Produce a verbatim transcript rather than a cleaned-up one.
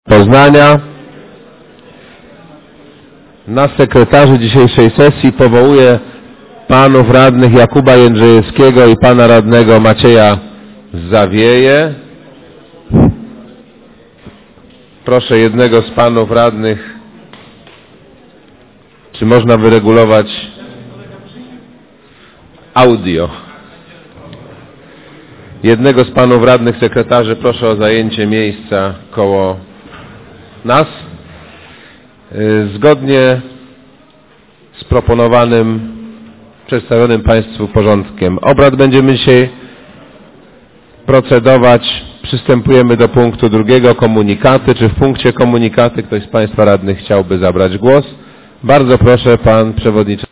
Poznania. Na sekretarzy dzisiejszej sesji powołuję panów radnych Jakuba Jędrzejewskiego i pana radnego Macieja Zawieje. Proszę jednego z panów radnych, czy można wyregulować audio. Jednego z panów radnych sekretarzy proszę o zajęcie miejsca koło nas. Zgodnie z proponowanym, przedstawionym państwu porządkiem obrad będziemy dzisiaj procedować. Przystępujemy do punktu drugiego, komunikaty. Czy w punkcie komunikaty ktoś z państwa radnych chciałby zabrać głos? Bardzo proszę, pan przewodniczący.